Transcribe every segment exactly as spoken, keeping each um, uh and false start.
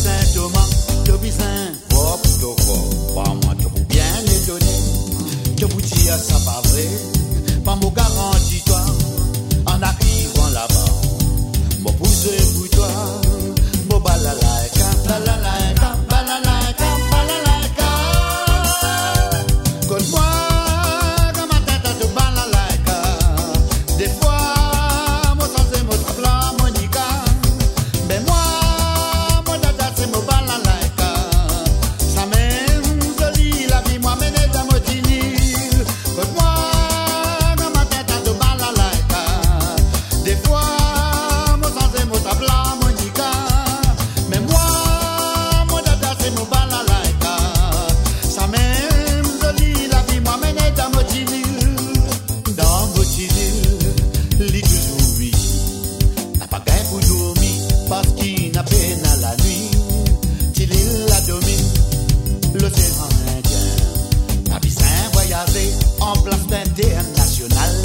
Saint-Thomas, depuis Saint, hop, hop, hop, pas moi, je vous bien étonné. Je vous dis, ça pas vrai, pas mon garantie, toi, en arrivant là-bas, mon pouce pour toi, mon balalaïka, balalaïka, balalaïka, balalaïka. Conte-moi, comme ma tête à te balalaïka, des fois, mon sens et mon tremblant, Monica, mais moi, mon dada, c'est mon balalaïka, ça même jolie la vie, moi, mené dans mon dîner. Conte-moi, comme ma tête à te balalaïka, des fois, mon sens et mon tremblant, Monica, mais moi, mon dada, c'est mon balalaïka, ça même jolie la vie, moi, mené dans mon dîner. Dans mon dîner, lit toujours oui. N'a pas gain pour dormir parce qu'il n'a peine à la nuit. Tilil la domine, l'océan Indien. Ma vie saint voyager en place internationale.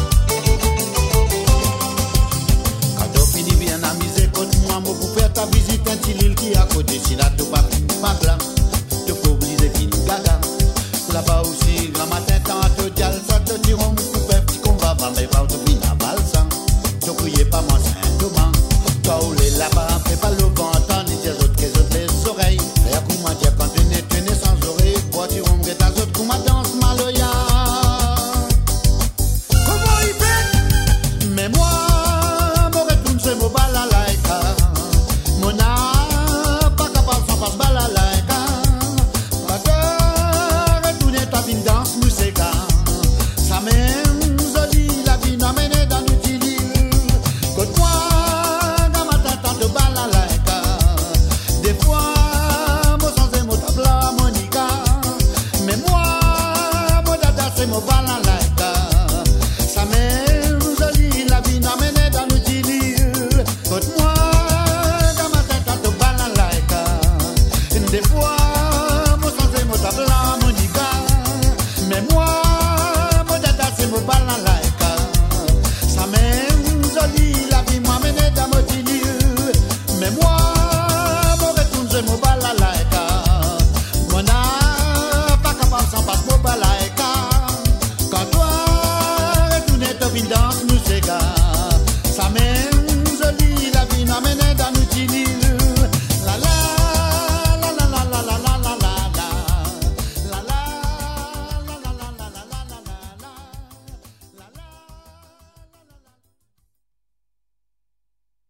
Quand on finit bien amusé, écoute-moi, moi pour faire ta visite.